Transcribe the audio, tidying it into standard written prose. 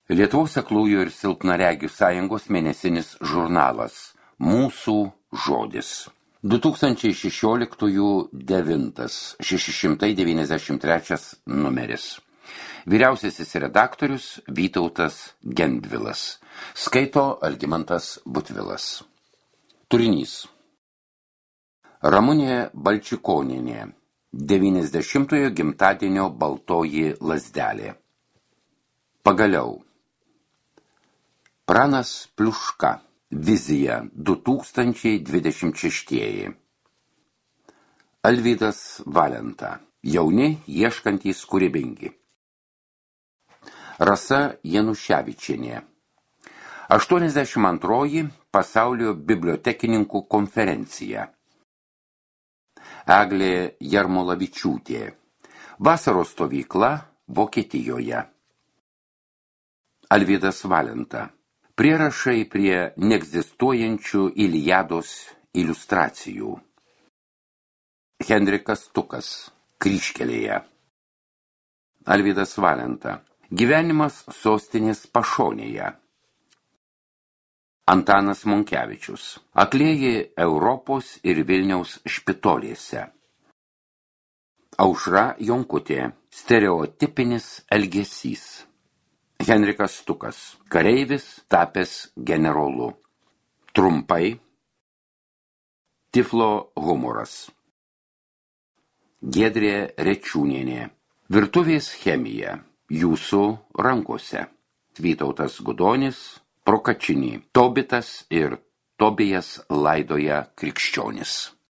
Lietuvos aklųjų ir silpnaregių sąjungos mėnesinis žurnalas Mūsų žodis. 2016 693 numeris. Vyriausiasis redaktorius Vytautas Gendvilas. Skaito Algimantas Butvilas. Turinys. Ramunė Balčikonienė. 90-ojo gimtadienio baltoji lazdelė. Pagaliau. Pranas Pliuška. Vizija 2026. Alvydas Valenta. Jauni, ieškantys kūrybingi. Rasa Januševičienė. 82 pasaulio bibliotekininkų konferencija. Eglė Jarmolavičiūtė. Vasaros stovykla Vokietijoje. Alvydas Valenta. Prierašai prie neegzistuojančių Iliados iliustracijų. Henrikas Tukas. Kryžkelėje. Alvydas Valenta. Gyvenimas sostinės pašonėje. Antanas Monkevičius. Aklieji Europos ir Vilniaus špitolėse. Aušra Jonkutė. Stereotipinis elgesys. Henrikas Tukas. Kareivis tapęs generolu. Trumpai. Tiflo humoras. Giedrė Rečiūnienė. Virtuvės chemija. Jūsų rankose. Vytautas Gudonis. Prokačinį. Tobitas ir Tobijas laidoja krikščionis.